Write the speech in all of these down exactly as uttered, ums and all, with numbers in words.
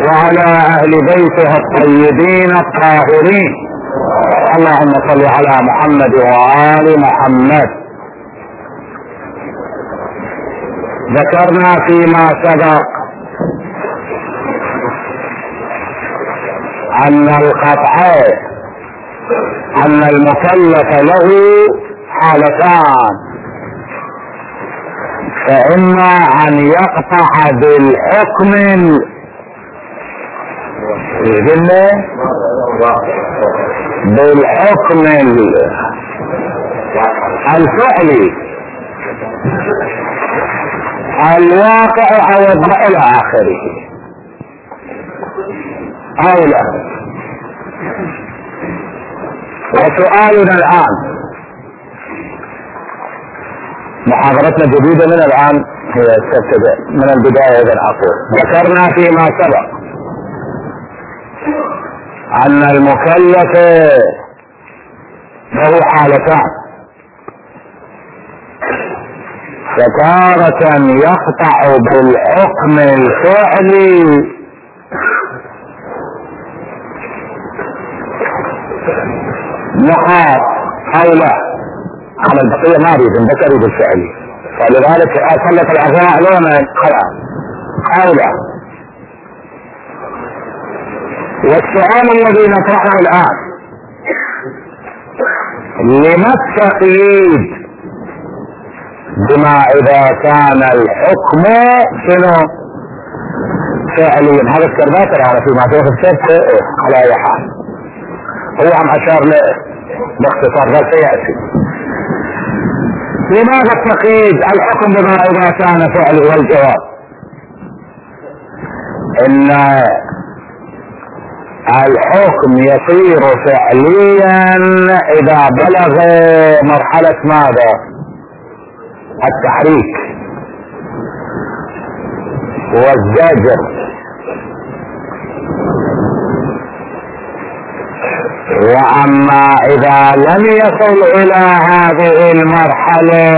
وعلى اهل بيته الطيبين الطاهرين. اللهم صل على محمد وآل محمد. ذكرنا فيما سبق ان القطع ان المكلف له حالتان، فاما ان يقطع بالحكم بالحكم الفعلي الواقع او الى اخره، او لا. وسؤالنا الان، محاضرتنا جديدة من الان هي تبتدأ من البداية. اذا اقول ذكرنا فيما سبق ان المكلف له حالتان، فتارة يقطع بالحكم الفعلي نقاط او لا، على البقية ما اريد ذكري بالفعلي، فلذلك اسلط الاعضاء عليهم خلاص او لا. والسؤال الذي نطرحه الان، لما التقييد بما اذا كان الحكم شنو فعليا؟ هذا السرباتر على فيما توقف السبت على اي حال، هو عم اشار له باختصار ذا سيأتي. لماذا التقييد الحكم بما اذا كان فعلي؟ والجواب ان الحكم يصير فعليا اذا بلغ مرحلة ماذا؟ التحريك والزجر، واما اذا لم يصل الى هذه المرحلة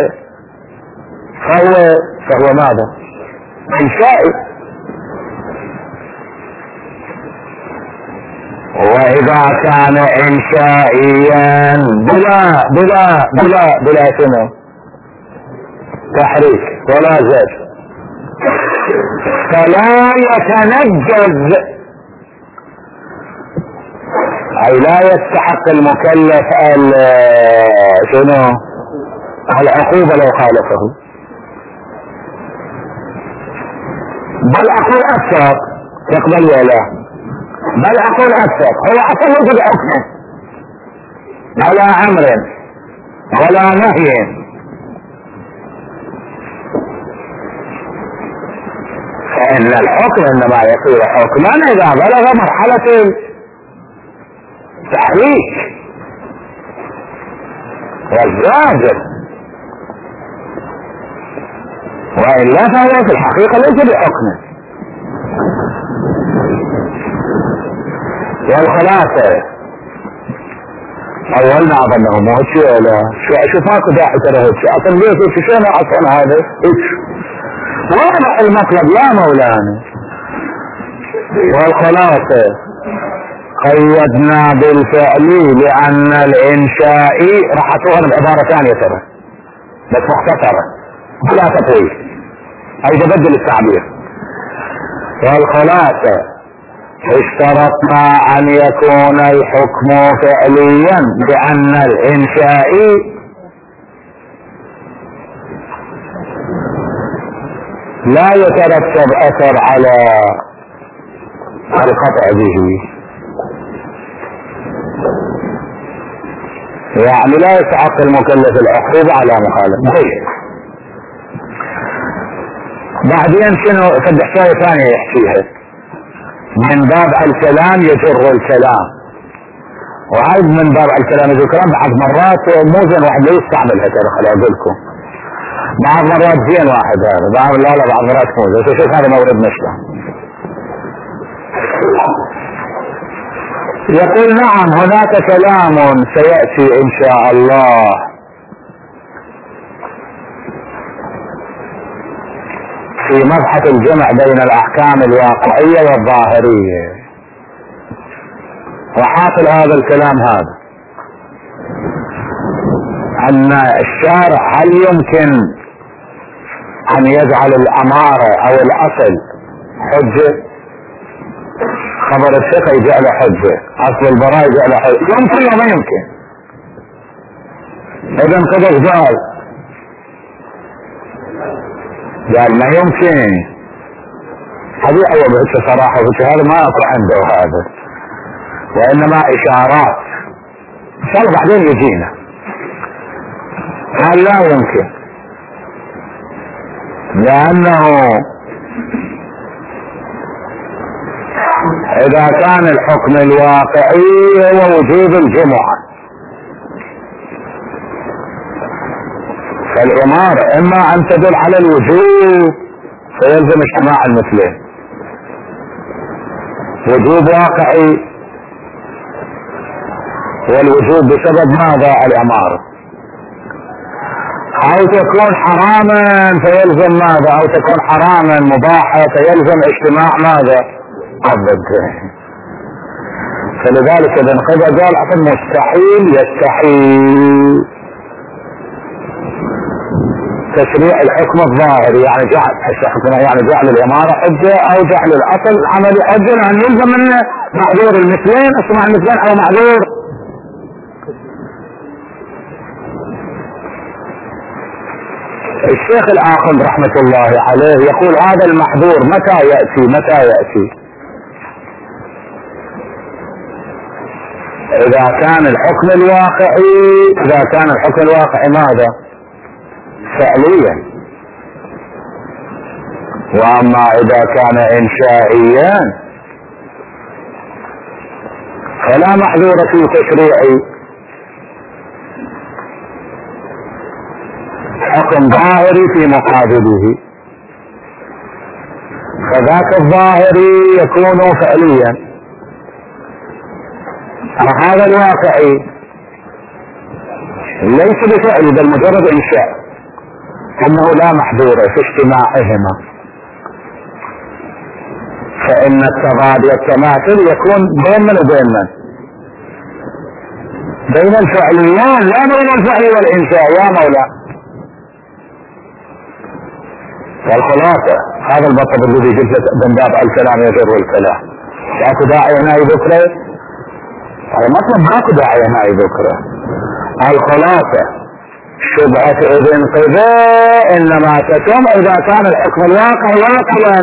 فهو فهو ماذا؟ انشائي. واذا كان انشائيا بلا بلا بلا بلا شنو؟ تحريك ولا زجر، فلا يتنجز، اي لا يستحق المكلف شنو؟ العقوبة لو خالفه. بل اقول اكثر، تقبل ولا؟ بل اقول اكثر، هو اصلا وجد حكم على امر ولا نهي، فان الحكم انما يصير حكما اذا بلغ مرحلة التحريك والزاجر، والا فهو في الحقيقة ليس بحكم. والخلاصة اولنا اظنه مو هيك ولا شو ماكو داعي ترى هيك اصلا ليش هيك شنو اصلا هذا هيك واضح المطلب يا مولانا. والخلاصة قيدنا بالفعلي لان الانشائي راح اصوغها بعبارة ثانية ترى بس مختصرة بلا تطويل، اي تبدل التعبير. والخلاصة اشترطنا ان يكون الحكم فعليا بان الانشائي لا يترتب اثر على القطع به، يعني لا يستحق المكلف العقوبة على مخالفة. بعدين شنو قد حكاية ثانية يحكيها من باب الكلام يجر الكلام، وهذا من باب الكلام يجر الكلام. بعض مرات مو زين واحد لا يستعملها ترى، خلي اقول لكم بعض مرات زين واحد هذا، بعض لا لا بعض مرات مو زين. شوف هذا مورد نشره يقول نعم هناك كلام سيأتي ان شاء الله في مبحث الجمع بين الاحكام الواقعية والظاهرية. وحاصل هذا الكلام هذا ان الشارع هل يمكن ان يجعل الامارة او الاصل حجة؟ خبر الثقة يجعله حجة، اصل البراء يجعله حجة، يمكن ولا ما يمكن؟ اذا كذا قال قال ما يمكن. هذه اول بهذه صراحة هذا ما اكو عنده هذا، وانما اشارات ان شاء الله بعدين يجينا. قال لا يمكن، لانه اذا كان الحكم الواقعي هو وجوب الجمعة، فالامارة اما ان تدل على الوجوب فيلزم اجتماع المثلين، وجوب واقعي، والوجوب بسبب ماذا؟ الامارة، او تكون حراما فيلزم ماذا؟ او تكون حراما مباحة فيلزم اجتماع ماذا؟ الضد. فلذلك اذا انقضى قال اصلا مستحيل يستحيل تشريع الحكم الظاهري، يعني جعل يعني جعل الامارة حجة او جعل الاصل العملي حجة، لان يلزم منه معذور المثلين، اسمع المثلين او معذور. الشيخ الآخر رحمة الله عليه يقول هذا المحظور متى يأتي؟ متى يأتي؟ إذا كان الحكم الواقعي، إذا كان الحكم الواقعي ماذا؟ فعليا. وأما إذا كان إنشائيا فلا محظور في تشريعي، حكم ظاهري في مقابله، فذاك الظاهري يكون فعليا. هذا الواقعي ليس بفعل بل مجرد انشاء، انه لا محظور في اجتماعهما، فان التضاد والتماثل يكون بين من وبين من؟ بين الفعليان، لا بين الفعل والانشاء يا مولا. والخلاصة هذا المطلب الذي قلت من باب الكلام يجر الكلام، اكو داعي هنا ذكره، هذا مطلب ماكو داعي هنا ذكره. الخلاصة شبهة اذن قضاء انما تتم اذا كان الحكم الواقع واقعا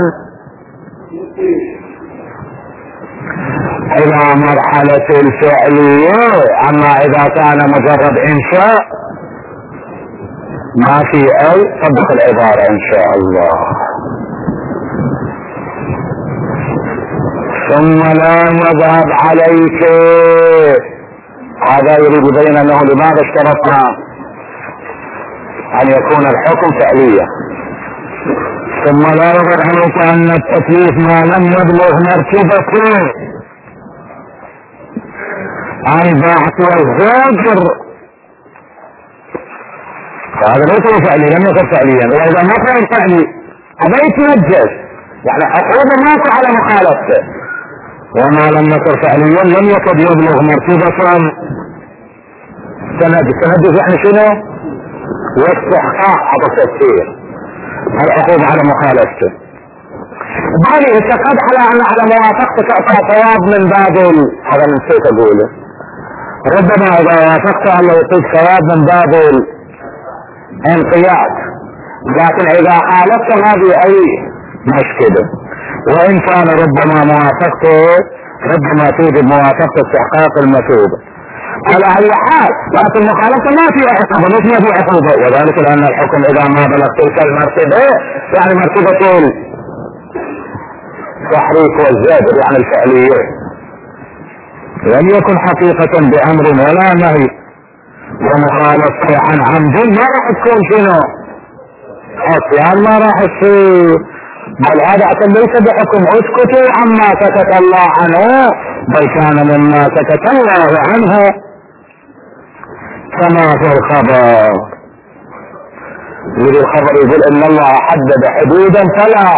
الى مرحلة الفعلية. اما اذا كان مجرد انشاء ما في اي طبق العبارة ان شاء الله. ثم لا يذهب عليك، هذا يريد يبين انه لماذا اشترطنا ان يكون الحكم فعليا. ثم لا يذهب عليك ان التكليف ما لم يبلغ مرتبته البعث والزجر، فهذا ليس فعلي، لم يكن فعليا. واذا ما كان فعلي هذا يتنجس، يعني عقوبة ما على مخالفته. وما لم يكن فعليا لم يكن يبلغ مرتبة تنجس. تنجس يعني شنو؟ واستحقاق على التفسير، العقوبة على مخالفته. بالي اتقد على على موافقتك اعطى ثواب من باب هذا من نسيت اقوله، ربما اذا وافقت الله يعطيك ثواب من باب انقياد، لكن اذا خالفت هذه اي مشكلة. وان كان ربما موافقته ربما توجد موافقة استحقاق المثوبة على اي حال، لكن المخالفة ما في عقوبة، مش ما في عقوبة، وذلك لان الحكم اذا ما بلغ تلك المرتبة يعني مرتبة التحريك والزجر يعني الفعلية، لم يكن حقيقة بامر ولا نهي. ومخالفة عن عمد ما راح تكون شنو؟ عصيان ما راح تصير، بل هذا ليس بحكم اسكتوا عما سكت الله عنه، بل كان مما سكت الله عنه كما في الخبر. يريد الخبر يقول ان الله حدد حدودا فلا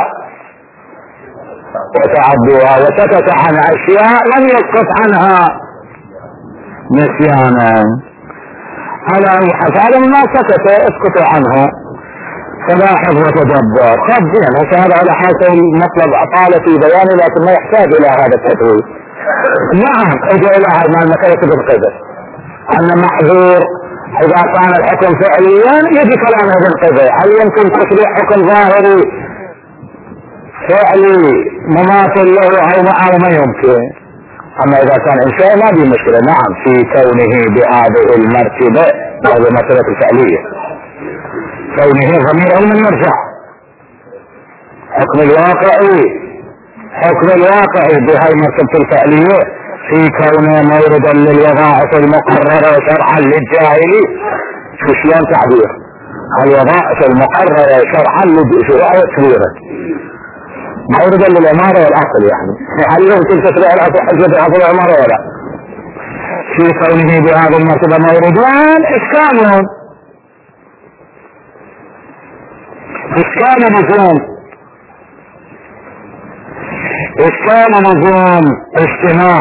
وتعدوها وسكت عن اشياء لم يسكت عنها نسيانا. على اي حال ما سكت اسكتوا عنه فلاحظ وتدبر. خذ يعني هذا على حسب المطلب اطال في بيانه لكن ما يحتاج الى هذا التطويل. نعم اجى الى هذا ما المسألة بالقدر ان محظور اذا كان الحكم فعليا يجي كلامه بالقدر. هل يمكن تشريع حكم ظاهري فعلي مماثل له او ما, ما يمكن. اما اذا كان انشاء ما في مشكلة. نعم في كونه بهذه المرتبة وهذه المرتبة الفعلية كونه ضمير علم يرجع حكم الواقعي حكم الواقعي بهاي المرتبة الفعلية في كونه موردا للوظائف المقررة شرعا للجاهلي. شو شلون تعبير الوظائف المقررة شرعا للجاهلي كبيرة موردا للعمارة والعقل يعني هل يمكن تشريع الحجة بهذه العمارة ولا في كونه بهذه المرتبة موردان اشكالهم اشكال نظام اشكال نظام اجتماع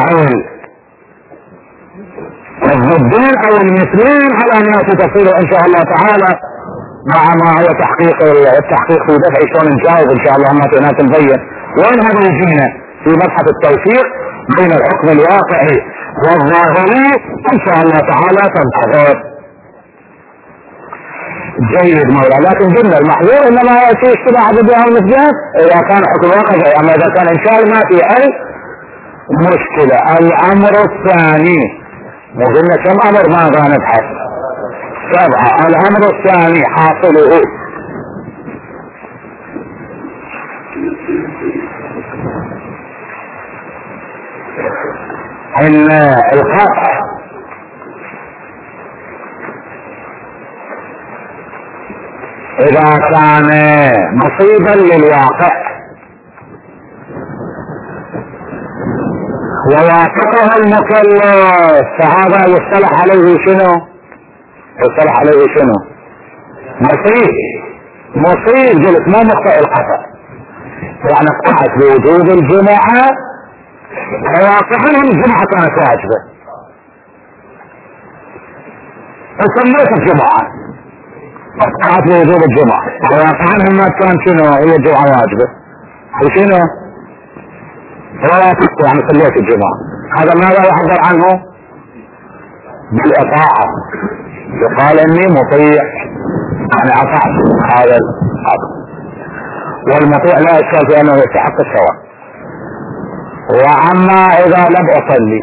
الضدين او المثلين على ان ياتي تفصيل ان شاء الله تعالى مع ما هو تحقيق التحقيق في دفع شلون نجاوب ان شاء الله ما هناك نبين وين هذا يجينا في مبحث التوفيق بين الحكم الواقعي والظاهري ان شاء الله تعالى تنتظر. جيد مولا. لكن قلنا المحظور انما في اشتباه بها المسجد اذا كان حكم واقعي. اما اذا كان انشاء ما في اي مشكلة. الامر الثاني وقلنا كم امر ماذا نبحث؟ سبعة. الامر الثاني حاصله ان القطع اذا كان مصيبا للواقع ووافقه المكلف فهذا يصطلح عليه شنو؟ يصطلح عليه شنو؟ مصيب. مصيب قلت ما مخطئ القطع يعني قطعت بوجود الجمعة وواقعهم الجمعة كانت واجبة وسميت الجمعة قطعت بوجود الجمعة وواقعهم ما كان شنو هي الجمعة واجبة وشنو؟ ووافقت يعني صليت الجمعة. هذا ماذا يعبر عنه؟ بالإطاعة. يقال اني مطيع يعني اطعت هذا الامر والمطيع لا اشكال في انه يستحق الثواب. واما اذا لم اصلي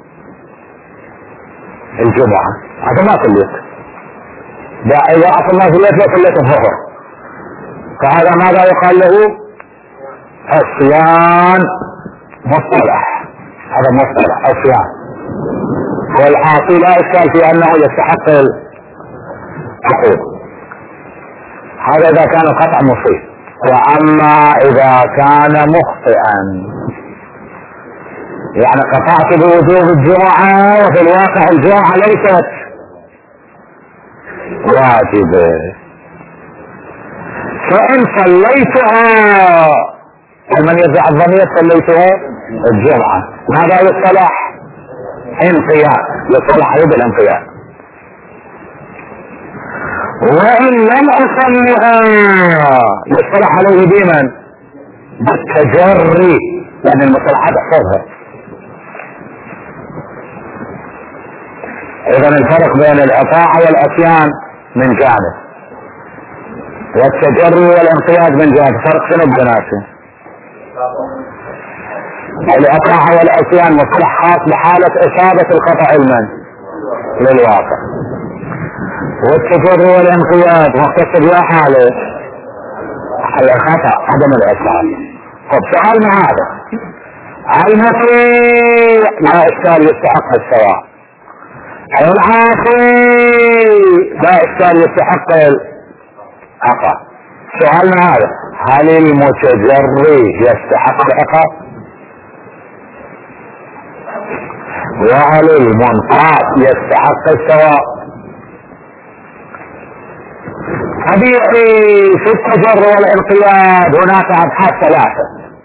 الجمعة هذا ما صليت اذا اصلا صليت لا صليت الظهر فهذا ماذا يقال له؟ الصيام مصطلح. هذا مصطلح الصيام والحاصل لا اشكال في انه يستحق الحقوق. هذا اذا كان القطع مصيب. واما اذا كان مخطئا يعني قطعت بوجوب الجمعة وفي الواقع الجمعة ليست واجبة فان صليتها ومن يرجع الضمير صليتها الجمعة ماذا يصطلح؟ انقياد. يصطلح عليه بالانقياد. وان لم اصلها يصطلح عليه بمن؟ بالتجري لان المصطلحات احفظها. اذا الفرق بين الاطاعة والعصيان من جانب والتجري والانقياد من جانب. فرق شنو بيناتهم؟ الاطاعة والعصيان مصطلح خاص بحالة اصابة الخطأ المن للواقع والتجري والانقياد مختص بها حالة الخطأ عدم الاصابة. طب سؤالنا هذا المطيع لا اشكال يستحق الثواب العاصي لا اشكال يستحق العقاب. سؤالنا هذا هل المتجري يستحق العقاب وهل المنقاد يستحق الثواب؟ طبيعي في التجرع والانقياد هناك ابحاث ثلاثة،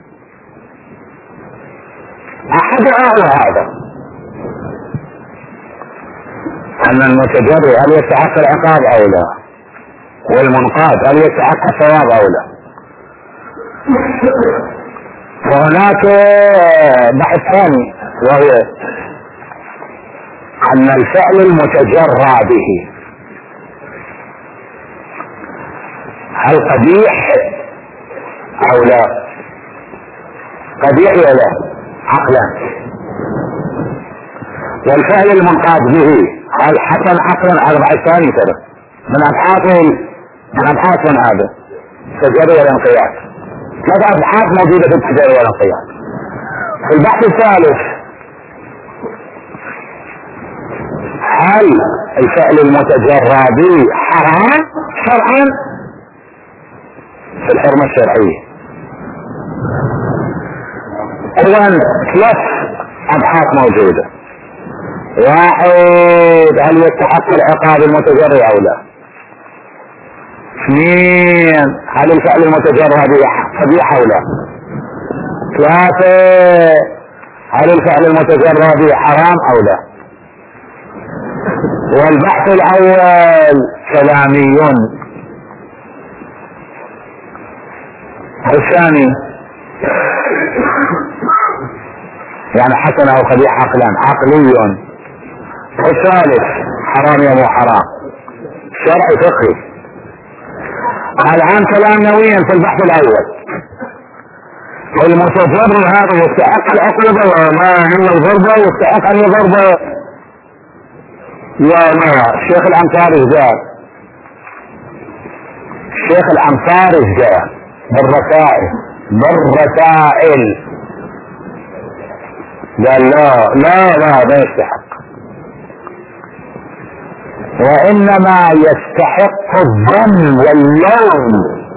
احدها هو هذا، ان المتجرع هل يستحق العقاب او لا، والمنقاد هل يستحق الثواب او لا. وهناك بحث ثاني وهو ان الفعل المتجرع به هل قبيح او لا، قبيح ولا عقلا، والفعل المنقاد به هل حسن عقلا. هذا بحث ثاني ترى من ابحاث من ابحاث من هذا التجرع والانقياد، ثلاث ابحاث موجوده في التجرع والانقياد. في البحث الثالث هل الفعل المتجرع به حرام شرعا في الحرمة الشرعية. اذن ثلاث ابحاث موجودة، واحد هل يستحق العقاب المتجرع او لا، اثنين هل الفعل المتجرع به قبيح او لا، ثلاثة هل الفعل المتجرع به حرام او لا. والبحث الاول كلامي، الثاني يعني حسن او قبيح عقلا عقلي، والثالث حرام يا مو حرام شرعي فقهي. الان كلام نويا في البحث الاول، المتجرع هذا يستحق العقوبة وما هي الضربة، يستحق ان يضرب يا ما الشيخ الانصاري جاء، الشيخ الانصاري جاء بالرسائل بالرسائل قال لا لا لا ما يستحق، وانما يستحق الظن واللوم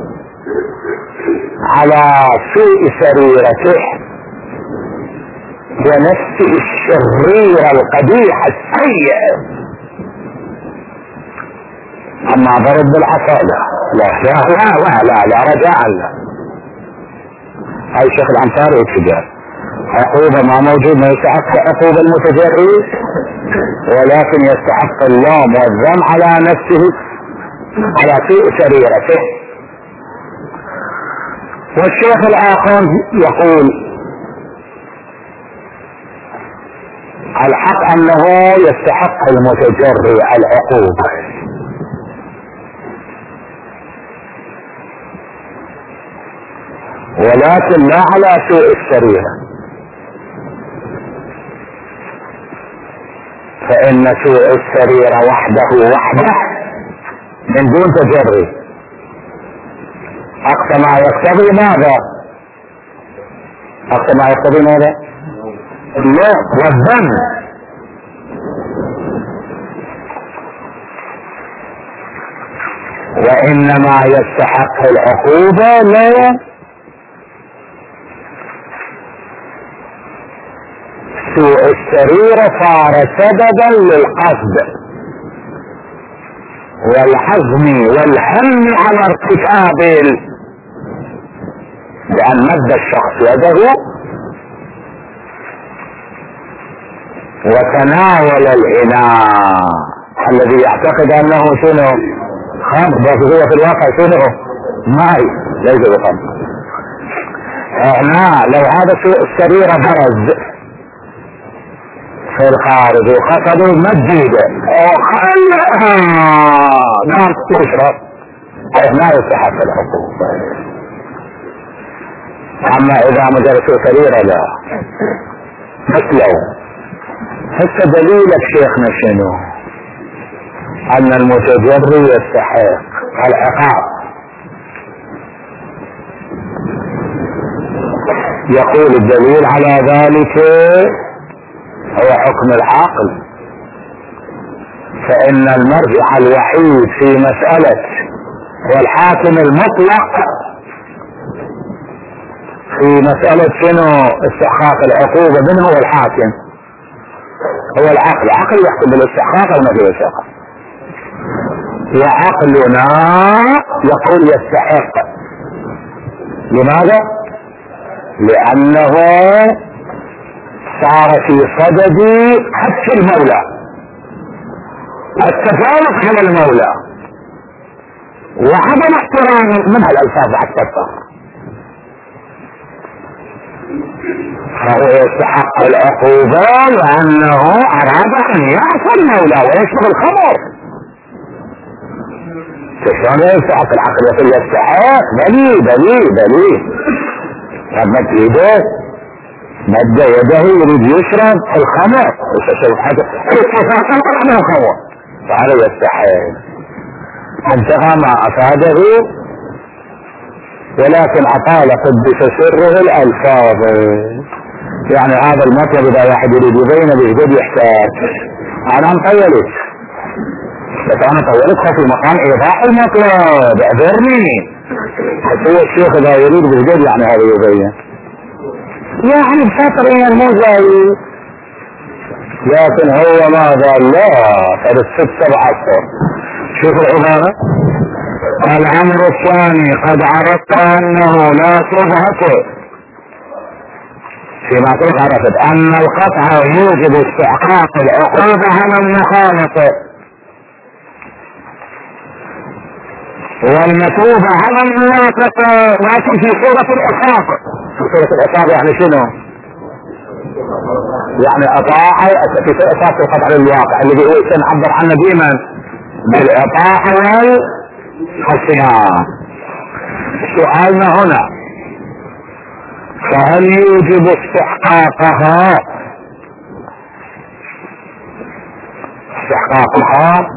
على سوء سريرته ونفسه الشريرة القبيحة السيئة. اما ضرب بالعصا لا لا لا لا لا, لا رجاء لا. هاي الشيخ الانصاري اتجاه عقوبة ما موجود، ما يستحق عقوبة المتجري، ولكن يستحق اللوم والذم على نفسه على سوء سريرته. والشيخ الاخر يقول الحق انه يستحق المتجري العقوبة، ولكن لا على سوء السريرة، فإن سوء السريرة وحده وحده من دون تجري أقصى ما يقتضي ماذا؟ أقصى ما يقتضي ماذا؟ لا والذم. وإنما يستحق العقوبة لا سوء السريرة صار سببا للقصد والحزم والهم على ارتكاب، لأن مد الشخص يده وتناول الإناء الذي يعتقد أنه شنو خمر، بس هو في الواقع شنو ماء ليس بخمر. هنا لو هذا سوء السريرة برز في الخارج وخطبوا مجيدة وخلها نعم تشرب ما يستحق الحقوق. اما اذا مجرد سريرة لا مثله. حتى دليلك شيخنا شنو؟ ان المتجري يستحق العقاب. يقول الدليل على ذلك هو حكم العقل، فإن المرجع الوحيد في مسألة والحاكم المطلق في مسألة شنو استحقاق العقوبة من هو الحاكم؟ هو العقل. العقل يحكم بالاستحقاق او ما في الاستحقاق. وعقلنا يقول يستحق. لماذا؟ لأنه صار في صدد حث المولى، التفاوت على المولى وعدم احترام من هالألفاظ حتى الصار، فهو يستحق العقوبة لأنه أراد أن يعصي المولى ويشرب الخمر. شلون يستحق العقل؟ يقول يستحق بلي بلي بلي مد يده مد يده يريد يشرب الخمر ويشرب حاجة من الخمر، فهذا يستحق. انتهى ما أفاده، ولكن أطال قدس سره الألفاظ. يعني هذا المطلب إذا واحد يريد يبين بجد يحتاج. أنا مطولك بس أنا طولتها في مقام إيضاح المطلب، اعذرني. هو الشيخ إذا يريد بجد يعني هذا يبين يعني بسطرين مو زي، لكن هو ماذا؟ لا قد الست سبع أشهر. شوف العبارة: الأمر الثاني قد عرفت أنه لا شبهة فيما سبق، عرفت أن القطع يوجب استحقاق العقوبة على المخالفة والمثوبة على المنافقة، لكن في صورة العقاب. في صورة العقاب يعني شنو؟ يعني أطاع في أساس القطع للواقع الذي هو سنعبر عنه ديما بالإطاعة والصيام. سؤالنا هنا: فهل يوجب استحقاقها استحقاقها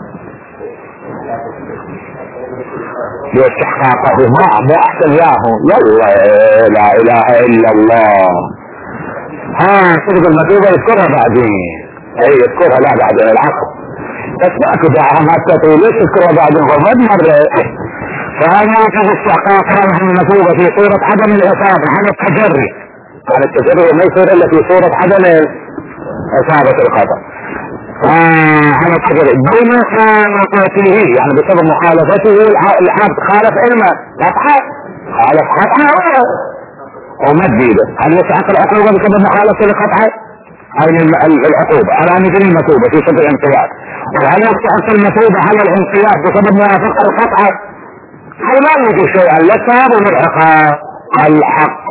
باستحقاقه ما مو احسن ياهو؟ يلا لا اله الا الله. ها صدق المكتوبة يذكرها بعدين، اي يذكرها لا بعدين العقل، بس ماكو داعي ما تطول ليش تذكرها بعدين غمض مرة. فهل يوجب استحقاق هذه المكتوبة في صورة عدم الإصابة على التجري؟ على التجري ما يصير الا في صورة عدم إصابة الخطأ. آه على التجري بمخالفته، يعني بسبب مخالفته العبد خالف علمه قطعه، خالف قطعه ومد يده. هل يستحق العقوبة بسبب مخالفته لقطعه؟ هذه العقوبة على مثل المثوبة في سبب الانقياد. وهل يستحق المثوبة على الانقياد بسبب موافقة القطعه؟ هل ما يوجد شيئا لا الثواب ولا العقاب. الحق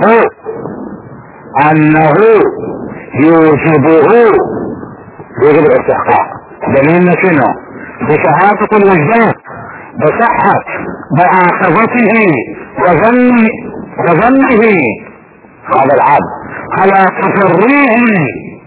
انه يوجبه، يوجب الاستحقاق. دليلنا شنو؟ بشهادة الوجدان بصحة مؤاخذته وظنه وظنه هذا العبد على تفريه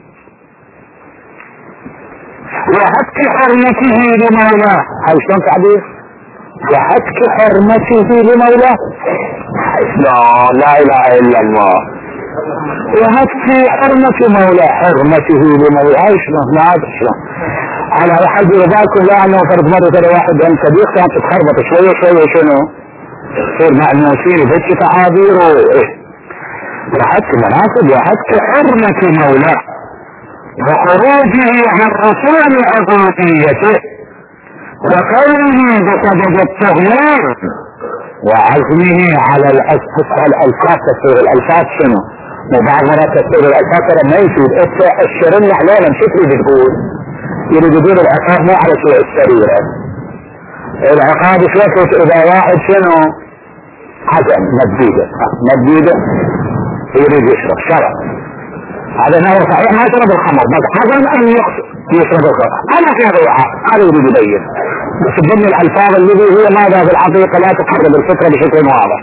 وهتك حرمته لمولاه. هل شلون تعبير؟ وهتك حرمته لمولاه. لا لا اله الا الله. وهتك حرمة مولاه، حرمته لمولاه. هاي شلون؟ ما عاد شلون؟ على واحد يبالكم لا انه فرد مرة كده واحد عند صديق كانت تتخربط شوية شوية شنو؟ تصير مأنوسين وهيك تعابير وايه. وهتك مناسب وهتك حرمة مولاه وخروجه عن رسول عبوديته وكونه بسبب الطغيان وعزمه على الالفاظ. تفسير الالفاظ شنو؟ وبعض مرات تفسير الالفاظ ترى ما يفيد. الشرن احيانا شو تريد تقول؟ يريد يقول العقاب مو على شيء السريرة، العقاب شوفت اذا واحد شنو عزم مديده مديده يريد يشرب شرب، هذا نوع صحيح ما يشرب الخمر بس عزم ان يشرب الخمر. انا في هذا الوعاء هذا يريد يبين، بس ضمن الالفاظ الذي هي ماذا في الحقيقة لا تقرب الفكرة بشكل واضح.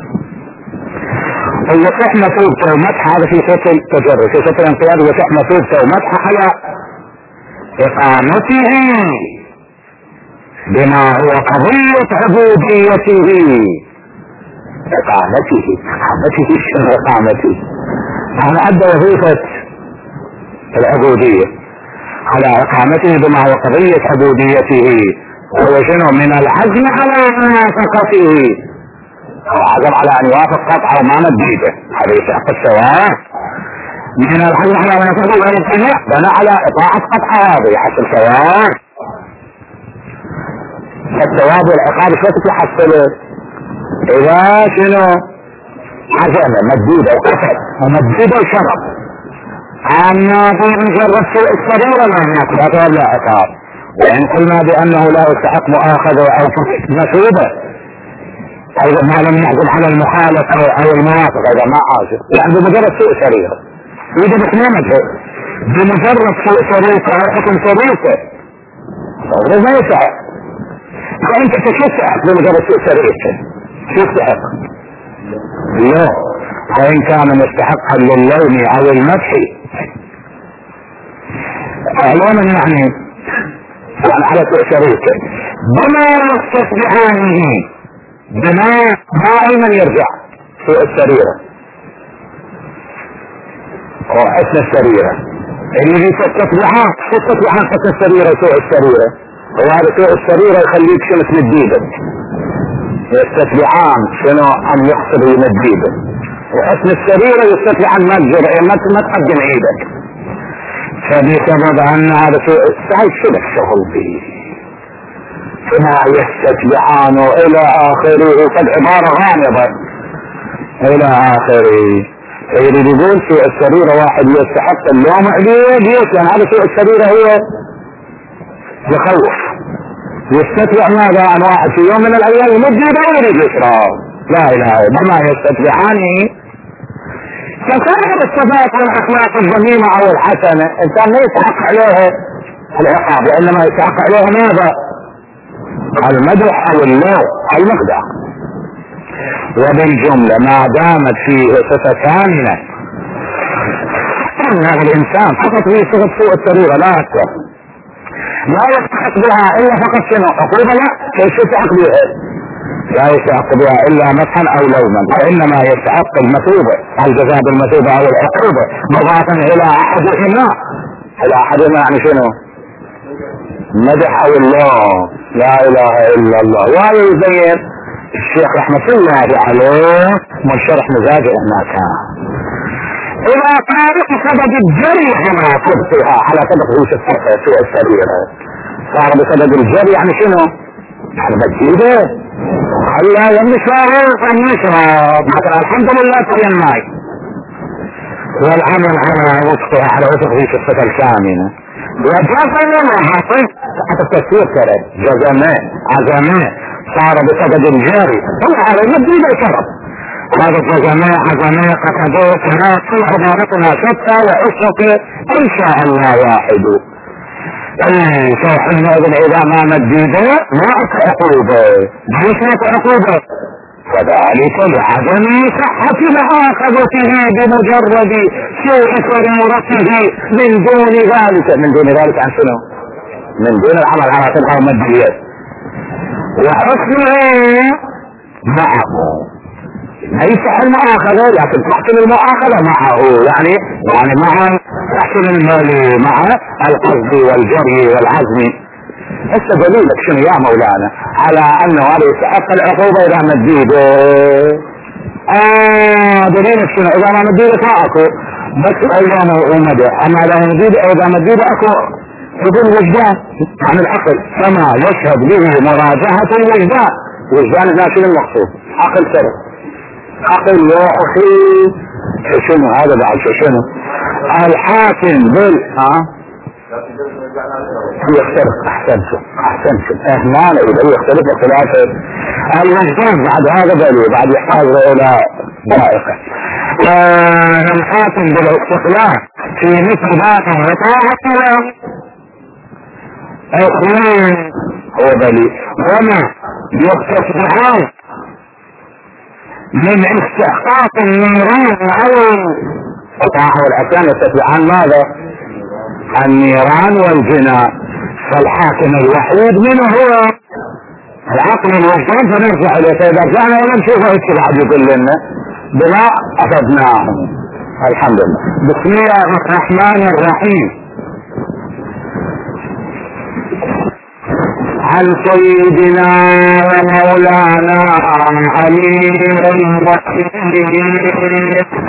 ويصح مثوبته ومدح هذا في صوت التجري، في صوت الانقياد ويصح مثوبته ومدح على اقامته بما هو قضية عبوديته. اقامته اقامته شنو اقامته؟ انا ادى وظيفة العبودية على اقامته بما هو قضية عبوديته، وهو شنو؟ من العزم على موافقته، هو عزم على ان يوافق قطعه وما مديده، هذا يستحق الثواب. من العزم على موافقته والابتلاء بنى على اطاعة قطعه، هذا يحصل ثواب. الثواب والعقاب شو تحصله؟ اذا شنو عزمه مديده وقتل ومديده وشرب عنا مجرد سوء السريره ما هناك لا ثواب لا عقاب. وان قلنا بانه لا يستحق مؤاخذه او مثوبه ايضا ما لم يحكم على المخالفه او الموافقه اذا ما عاشر يعني بمجرد سوء سريره يجب اثنينته بمجرد سوء سريره او حكم سريره هذا ما يسعى. فانت تستحق بمجرد سوء سريره شو يستحق؟ لا وان كان مستحقا للوم او المدح اعلاما يعني على سوء سريره بما يختص بعانه بما دائما يرجع سوء السريرة وحسن السريرة اللي في تتبعان تتبعان حسن السريرة سوء السريرة وهذا سوء السريرة يخليك شنو تمد ايدك يستتبعان شنو ان يقصد يمد ايدك وحسن السريرة يستتبعان ما تجرع ما تقدم ايدك فبسبب ان هذا سوء السعي شو الشغل فيه ما يستتبعان الى اخره قد عبارة غامضة الى اخره. فيريد يقول سوء السريرة واحد يستحق اللوم عليه ليش؟ لان هذا سوء السريرة هو يخوف يستتبع ماذا عن واحد في يوم من الايام يمد يده ويريد يشرب لا اله الا الله يستتبعانه. فصاحب الصفات والاخلاق الذميمة او الحسنة انسان لا يستحق عليها العقاب وانما يستحق عليها ماذا؟ المدح او اللوم المقدع. وبالجملة ما دامت فيه صفة ثانية ان هذا الانسان فقط فيه صفة سوء السريرة لا اكثر لا يستحق بها الا فقط شنو عقوبة لا كيف يستحق بها لا يستحق بها الا مدحا او لوما وانما يستحق المثوبة الجزاء بالمثوبة او العقوبة مضافا الى احدهما الى احدهما يعني شنو مدح او اللوم لا اله الا الله. وهذا يبين الشيخ رحمة الله عليه من شرح مزاجه هناك اذا كان بسبب الجري على صدقها على صدق هو سوء السريرة صار بسبب الجري يعني شنو يعني بجيده خلى يمشرب ان يشرب مثلا الحمد لله طريق الماء والعمل على وفقها على وفق في الصفة الكاملة وجزم وحصل حتى التفسير كره جزمه عزمه صار بسبب الجاري طلع على يبدو الى شرب هذا جزمه عزمه قصده كراس كل عبارتنا شتى وعشق ان شاء الله واحد اي فحينئذ اذا ما مديده ما عقوبه ليش ما عقوبه وذلك لعدم صحة مؤاخذته بمجرد سوء سريرته من دون ذلك من دون ذلك عن شنو؟ من دون العمل على صدقه وماديات وحسنه معه ليس المؤاخذة لكن تحسن المؤاخذة معه يعني يعني مع تحسن المال مع القصد والجري والعزم. هسه دليلك شنو يا مولانا على انه هذا يستحق العقوبة اذا مديده اه دليلك شنو اذا ما مديده فاكو بس ايضا ومدى اما اذا مديده اذا مديده اكو بدون وجدان عن العقل كما يشهد به مراجعة الوجدان. وجدان لا شنو المقصود عقل سر عقل يا اخي شنو هذا بعد شنو الحاكم بال ها يختلف احسنتم احسنتم اهنا اذا يختلف اختلافه الوجدان بعد هذا بل بعد يحتاج الى ضائقه الحاكم بالاستقلال في مثل ذاته وطاعته اخوان هو بلي وما يختص من استحقاق النيران او الطاعه والعصيان يستطيعان ماذا؟ النيران والجنان. فالحاكم الوحيد منه هو العقل والوجدان فنرجع اليه فاذا رجعنا ولا نشوفه هيك بعد يقول لنا بما افدناه. الحمد لله. بسم الله الرحمن الرحيم. عن سيدنا ومولانا علي بن